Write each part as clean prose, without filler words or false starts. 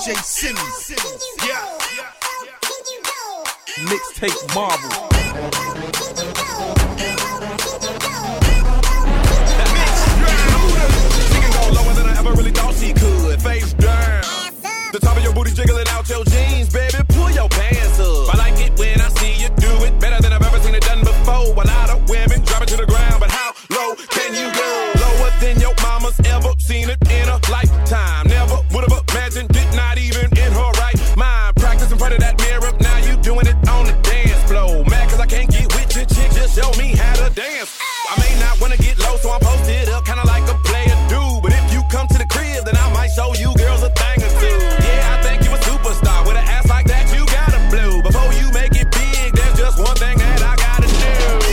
DJ Simmons. Yeah. Mixtape Marvel. She can go lower than I ever really thought she could. Face down. The top of your booty jiggling out your jeans, baby. Pull your pants up. I like it when I see you do it better than I've ever seen it done before. A lot of women drop it to the ground, but how low can you go? Lower than your mama's ever seen it in a lifetime. Never would have imagined it, not even in her right mind. Practice in front of that mirror, now you doing it on the dance floor. Mad cause I can't get with your chick, just show me how to dance. I may not wanna get low, so I'm posted up, kinda like a player do. But if you come to the crib, then I might show you girls a thing or two. Yeah, I think you a superstar. With an ass like that, you gotta blow. Before you make it big, there's just one thing that I gotta do.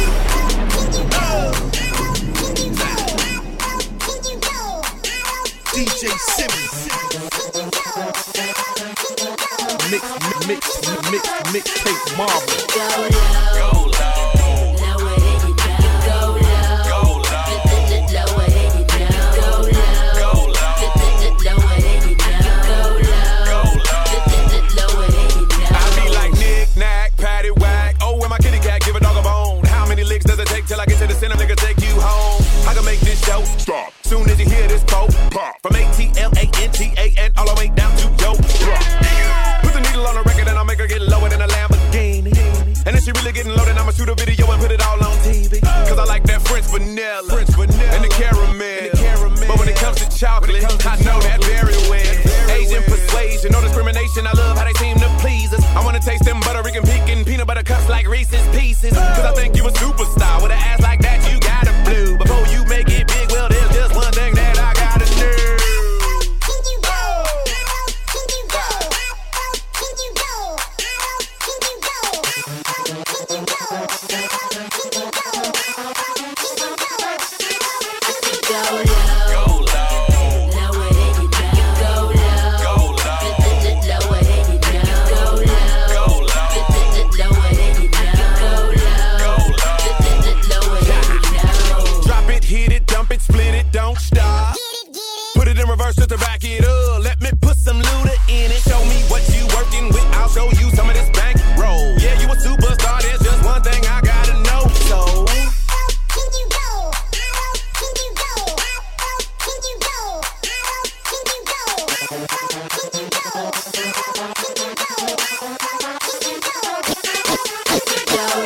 DJ Simmons. Mixtape Marvel. Yo, yo.